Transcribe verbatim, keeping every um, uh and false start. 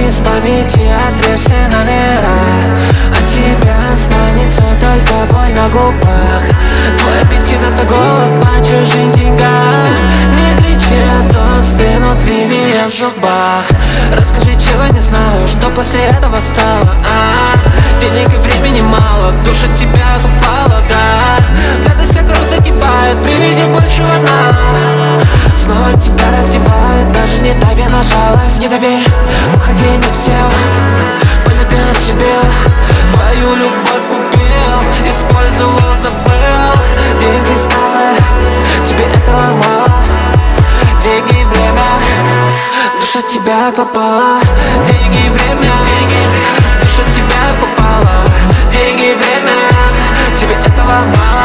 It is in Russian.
из памяти отрежься номера, а тебя останется только боль на губах. Твой аппетит это голод по чужим деньгам. Не кричи, а то стынут вими в зубах. Расскажи, чего не знаю, что после этого стало, а? Денег и времени мало, душа тебя купала, да. Радость вокруг закипает при виде большего дна. Снова тебя раздевают, даже не дави на жалость. Не дави, уходи, нет сил, полюбил, отшибил, твою любовь купил, использовал, забыл. Деньги стало, тебе этого мало. Деньги и время, душа тебя попала. Деньги и время, душа тебя попала. Деньги и время, тебе этого мало.